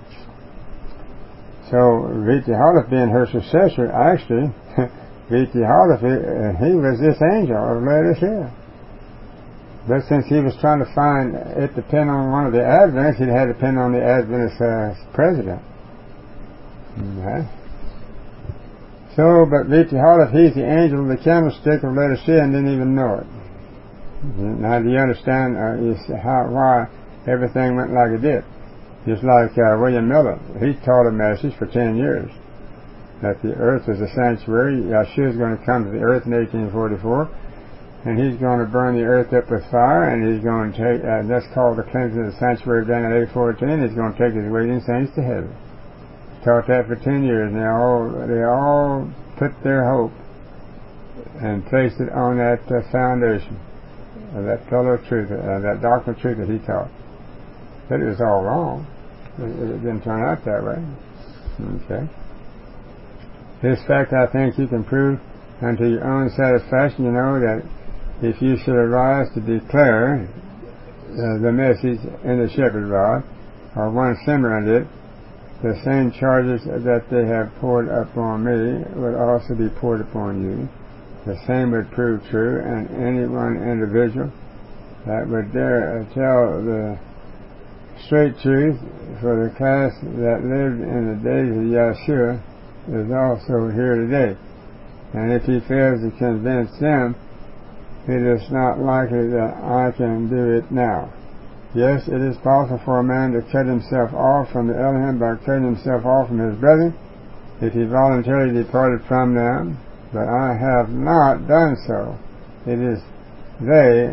So V T Hollis, being her successor, actually, V T Hollis, he was this angel of Laodicea. But since he was trying to find it depend on one of the Adventists, he had to depend on the Adventist uh, president. Okay. So, but V T Hollis, he's the angel of the candlestick of Laodicea and didn't even know it. Now, do you understand uh, is how why everything went like it did? Just like uh, William Miller, he taught a message for ten years that the earth is a sanctuary. Yeshua is going to come to the earth in eighteen forty-four. And he's going to burn the earth up with fire, and he's going to take, uh, that's called the cleansing of the sanctuary of Daniel eight fourteen. He's going to take his waiting saints to heaven. Taught that for ten years, and they all, they all put their hope and placed it on that uh, foundation of that pillar of truth, uh, that doctrine of truth that he taught. But it was all wrong. It, it didn't turn out that way. Okay. This fact I think you can prove unto your own satisfaction. You know that if you should arise to declare uh, the message in the shepherd rod, or one similar to it, the same charges that they have poured upon me would also be poured upon you. The same would prove true, and any one individual that would dare tell the straight truth for the class that lived in the days of Yeshua is also here today. And if he fails to convince them, it is not likely that I can do it now. Yes, it is possible for a man to cut himself off from the Elohim by cutting himself off from his brethren, if he voluntarily departed from them, but I have not done so. It is they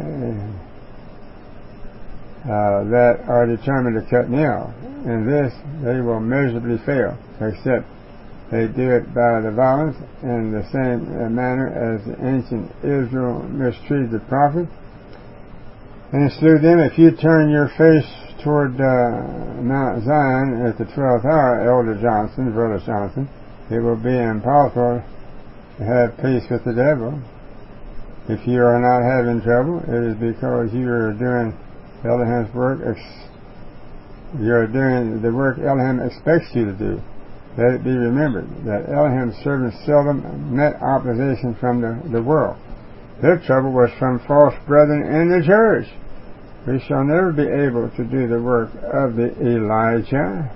uh, that are determined to cut me off. In this they will miserably fail, except they do it by the violence, in the same manner as the ancient Israel mistreated the prophets and slew them. If you turn your face toward uh, Mount Zion at the twelfth hour, Elder Johnson, Brother Johnson, it will be impossible to have peace with the devil. If you are not having trouble, it is because you are doing Elohim's work. Ex- you are doing the work Elohim expects you to do. Let it be remembered that Elohim's servants seldom met opposition from the, the world. Their trouble was from false brethren in the church. We shall never be able to do the work of the Elijah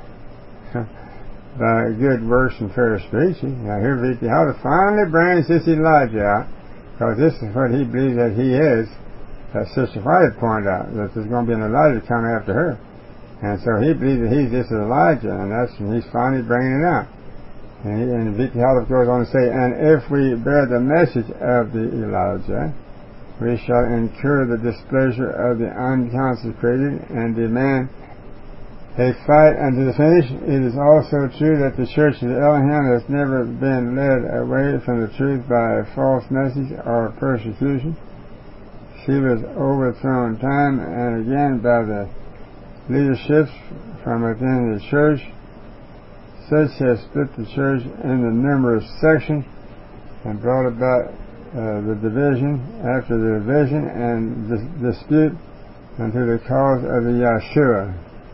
by good works and fair speech. Now here V T Hollis finally brings this Elijah out, because this is what he believes that he is. As Sister White had pointed out, that there's going to be an Elijah coming after her. And so he believes that he's this Elijah, and that's and he's finally bringing it out. And, he, and V T Hollis goes on to say, and if we bear the message of the Elijah, we shall incur the displeasure of the unconsecrated and demand a fight unto the finish. It is also true that the Church of Elohim has never been led away from the truth by a false message or persecution. She was overthrown time and again by the leaderships from within the church. Such has split the church into numerous sections and brought about uh, the division after the division and dis- dispute unto the cause of the Yeshua.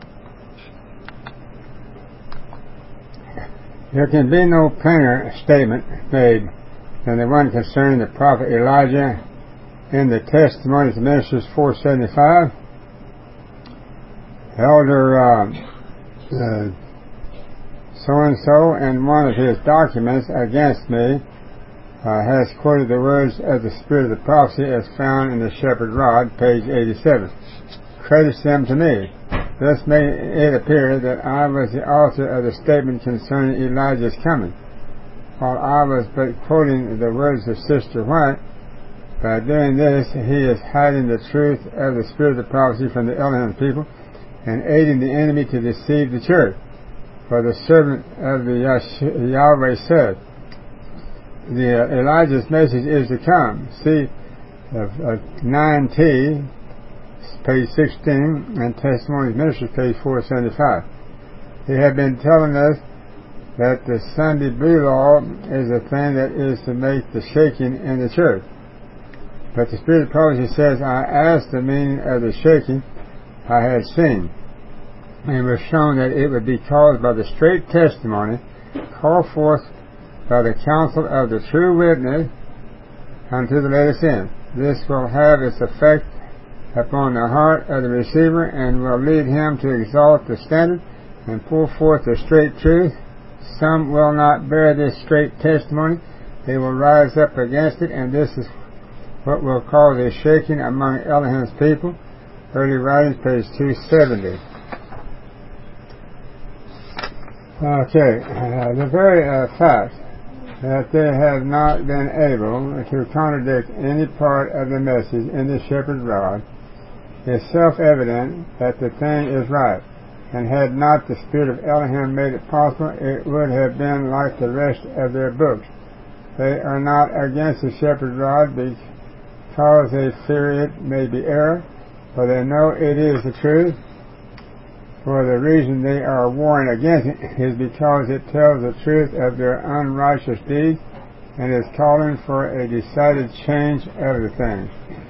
There can be no plainer statement made than the one concerning the prophet Elijah in the Testimonies of Ministers four seventy-five. Elder uh, uh, so-and-so in one of his documents against me uh, has quoted the words of the Spirit of the Prophecy as found in the Shepherd Rod, page eighty-seven. Credits them to me. Thus may it appear that I was the author of the statement concerning Elijah's coming, while I was but quoting the words of Sister White. By doing this, he is hiding the truth of the spirit of prophecy from the Elohim people and aiding the enemy to deceive the church. For the servant of the Yahweh said, the uh, Elijah's message is to come. See uh, uh, nine T, page sixteen, and Testimonies Ministry, page four seventy-five. He had been telling us that the Sunday Blue Law is a thing that is to make the shaking in the church. But the Spirit of Prophecy says, I asked the meaning of the shaking I had seen, and was shown that it would be caused by the straight testimony called forth by the counsel of the true witness unto the latest end. This will have its effect upon the heart of the receiver and will lead him to exalt the standard and pull forth the straight truth. Some will not bear this straight testimony. They will rise up against it, and this is what will cause a shaking among Elohim's people. Early Writings, page two seventy. Okay, uh, the very uh, fact that they have not been able to contradict any part of the message in the shepherd's rod is self-evident that the thing is right, and had not the Spirit of Elohim made it possible, it would have been like the rest of their books. They are not against the shepherd's rod because they fear it may be error, for they know it is the truth. For the reason they are warring against it is because it tells the truth of their unrighteous deeds and is calling for a decided change of the things.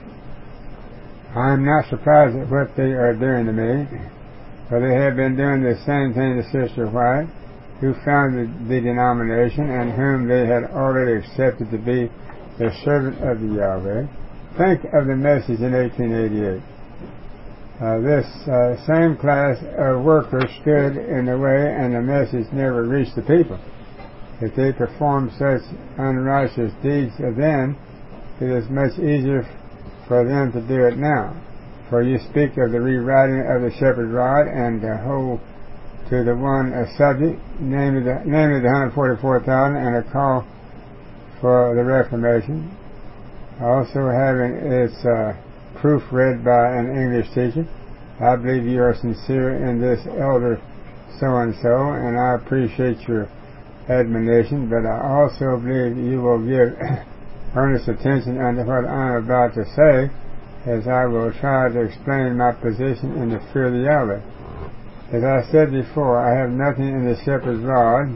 I am not surprised at what they are doing to me, for they have been doing the same thing to Sister White, who founded the denomination and whom they had already accepted to be the servant of the Yahweh. Think of the message in eighteen eighty-eight. Uh, this uh, same class of workers stood in the way, and the message never reached the people. If they performed such unrighteous deeds then, it is much easier for them to do it now. For you speak of the rewriting of the shepherd's rod and the hold to the one uh, subject, namely the, namely the one hundred forty-four thousand, and a call for the Reformation. Also having its uh, proof read by an English teacher. I believe you are sincere in this, Elder so-and-so, and I appreciate your admonition, but I also believe you will give earnest attention unto what I am about to say, as I will try to explain my position in the fear of the Yahweh. As I said before, I have nothing in the shepherd's rod,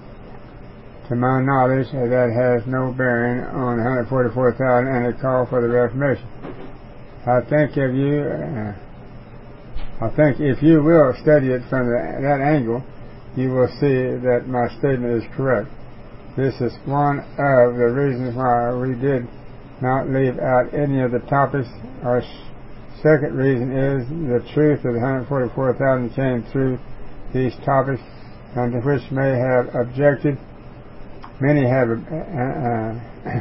to my knowledge, that has no bearing on one hundred forty-four thousand and a call for the Reformation. I think if you, uh, I think if you will study it from the, that angle, you will see that my statement is correct. This is one of the reasons why we did not leave out any of the topics. Our second reason is the truth of the one hundred forty-four thousand came through these topics, unto which may have objected. Many have uh, uh,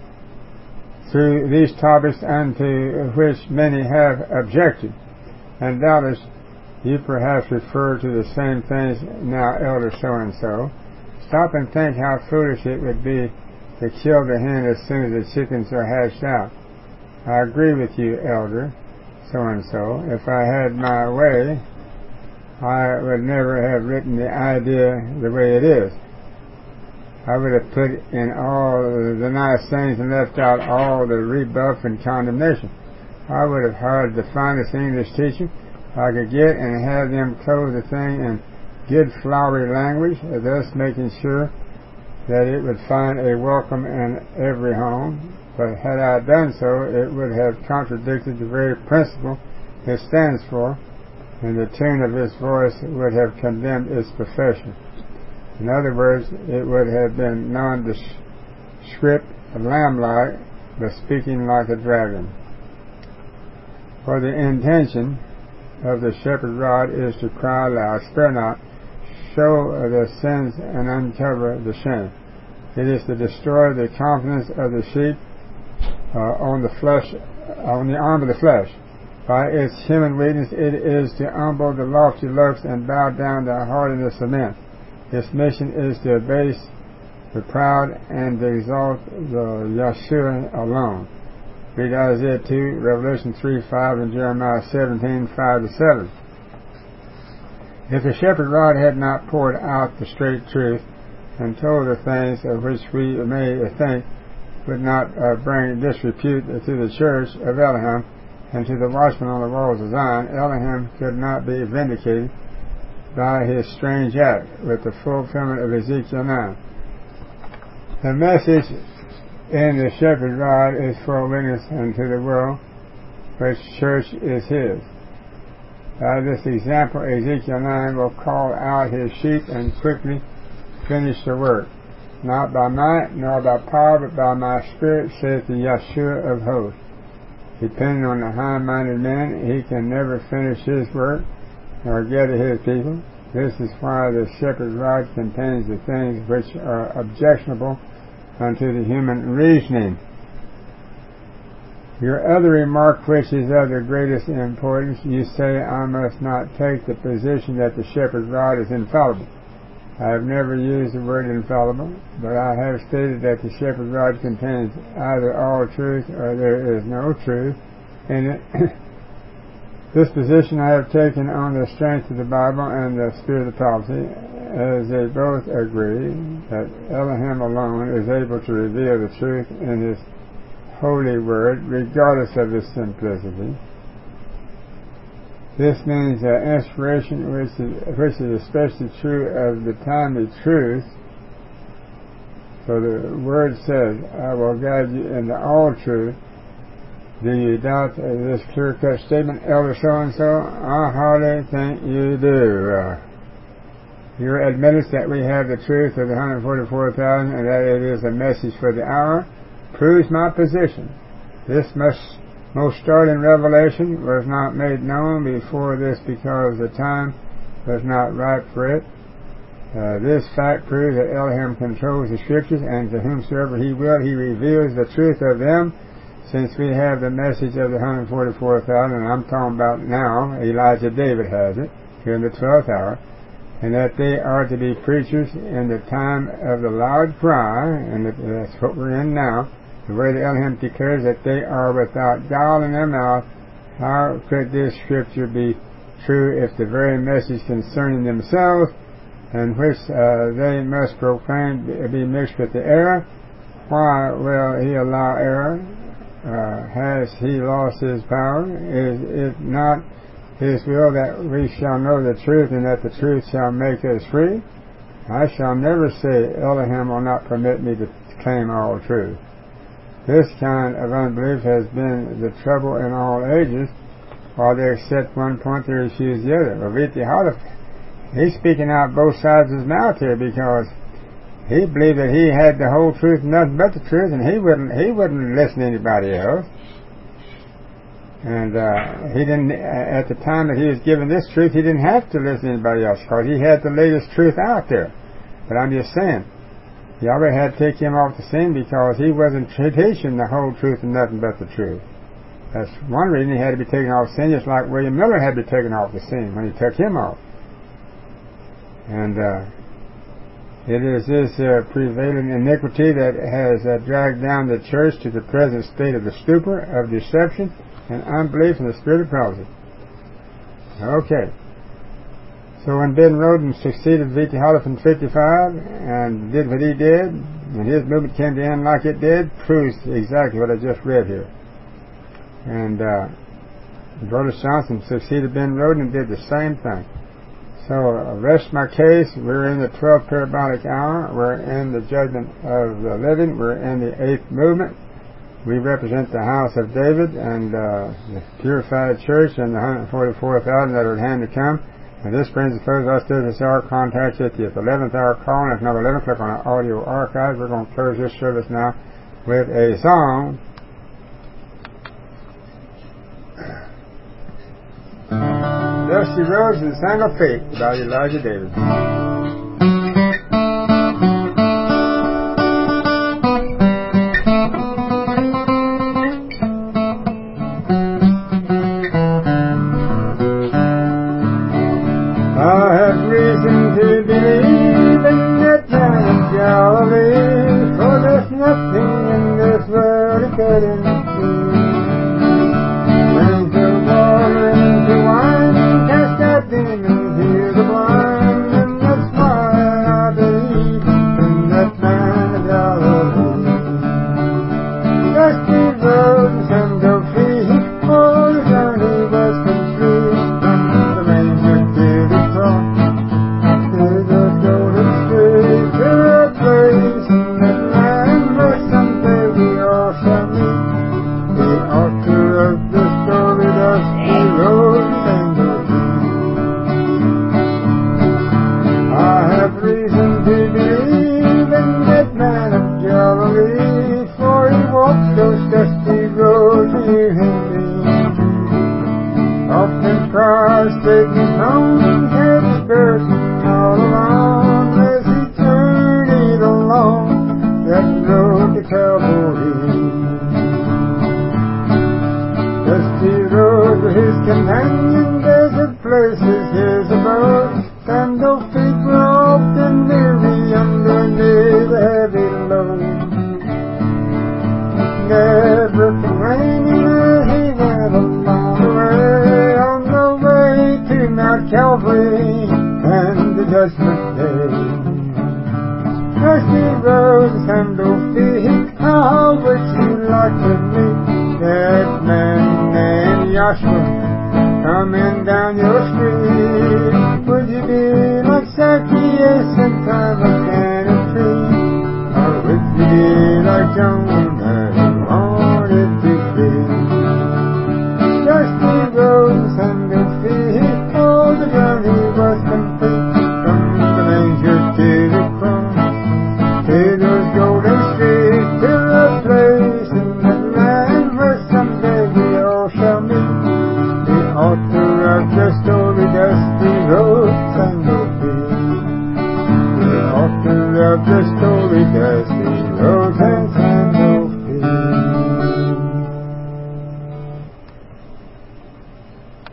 through these topics unto which many have objected, and doubtless you perhaps refer to the same things now, Elder so-and-so. Stop and think how foolish it would be to kill the hen as soon as the chickens are hatched out. I agree with you, Elder so-and-so. If I had my way, I would never have written the idea the way it is. I would have put in all the nice things and left out all the rebuff and condemnation. I would have hired the finest English teacher I could get and have them clothe the thing in good flowery language, thus making sure that it would find a welcome in every home. But had I done so, it would have contradicted the very principle it stands for, and the tune of its voice would have condemned its profession. In other words, it would have been nondescript, lamb-like, but speaking like a dragon. For the intention of the shepherd's rod is to cry aloud, spare not, show the sins and uncover the shame. It is to destroy the confidence of the sheep uh, on the flesh, on the arm of the flesh, By its human weakness, it is to humble the lofty looks and bow down the hardiness of men. Its mission is to abase the proud and to exalt the Yeshua alone. Read Isaiah two, Revelation three five, and Jeremiah seventeen five to seven. If the shepherd rod had not poured out the straight truth and told the things of which we may think would not uh, bring disrepute to the church of Elohim and to the watchmen on the walls of Zion, Elohim could not be vindicated by his strange act with the fulfillment of Ezekiel nine. The message in the shepherd rod is for witness unto the world, which church is his. By this example, Ezekiel nine will call out his sheep and quickly finish the work. Not by might, nor by power, but by my spirit, saith the Yeshua of hosts. Depending on the high-minded man, he can never finish his work, nor gather his people. This is why the shepherd rod contains the things which are objectionable unto the human reasoning. Your other remark, which is of the greatest importance, you say I must not take the position that the shepherd rod is infallible. I have never used the word infallible, but I have stated that the shepherd rod contains either all truth or there is no truth in it. This position I have taken on the strength of the Bible and the spirit of prophecy, as they both agree that Elohim alone is able to reveal the truth in his holy word, regardless of its simplicity. This means that inspiration, which is, which is especially true of the timely truth. So the word says, I will guide you into all truth. Do you doubt this clear-cut statement, Elder so-and-so? I hardly think you do. Uh, your admittance that we have the truth of the one hundred forty-four thousand and that it is a message for the hour proves my position. This must most startling revelation was not made known before this because the time was not ripe for it. Uh, this fact proves that Elohim controls the scriptures, and to whomsoever he will, he reveals the truth of them. Since we have the message of the one hundred forty-four thousand, and I'm talking about now, Elijah David has it, here in the twelfth hour, and that they are to be preachers in the time of the loud cry, and that's what we're in now, the way the Elohim declares that they are without guile in their mouth. How could this scripture be true if the very message concerning themselves, and which uh, they must proclaim, be mixed with the error? Why will he allow error? Uh, has he lost his power? Is it not his will that we shall know the truth, and that the truth shall make us free? I shall never say Elohim will not permit me to claim all truth. This kind of unbelief has been the trouble in all ages. While they accept one point, they refuse the other. Well, Viti Halef, he's speaking out both sides of his mouth here, because he believed that he had the whole truth and nothing but the truth, and he wouldn't he wouldn't listen to anybody else. And uh, he didn't. At the time that he was given this truth, he didn't have to listen to anybody else, because he had the latest truth out there. But I'm just saying, Yahweh had to take him off the scene because he wasn't teaching the whole truth and nothing but the truth. That's one reason he had to be taken off the scene, just like William Miller had to be taken off the scene when he took him off. And uh, it is this uh, prevailing iniquity that has uh, dragged down the church to the present state of the stupor, of deception, and unbelief in the spirit of prophecy. Okay. So when Ben Roden succeeded Viti Halef in fifty-five and did what he did, and his movement came to end like it did, proves exactly what I just read here. And uh, Broder Johnson succeeded Ben Roden and did the same thing. So uh, rest my case. We're in the twelfth parabolic hour. We're in the judgment of the living. We're in the eighth movement. We represent the house of David and uh, the purified church and the one hundred forty-four thousand that are at hand to come. And this brings us close us to this hour. Contact at the eleventh hour call. And if number eleven, click on our audio archives. We're going to close this service now with a song. Dusty Roads and Sang of Faith by Elijah David. car straightening home to the skirt all along as he journeyed along that road to Calvary. Dusty road with his companion, desert places, his abode. Sandal feet were often weary underneath a heavy load. Never complaining as he went along the way, on the way to Mount Calvary and the Judgment Day. Dusty road, sandal feet, how would you like to meet that man named Joshua coming down your street? Would you be like Zacchaeus and climb a cannon tree? Or would you be like Jonah who wanted to flee? Dusty roads and good feet, oh, the journey was complete. From the manger to the cross, to those golden streets, to a place in that land where someday we all shall meet. The author of the story, Dusty roads and good feet. The author of the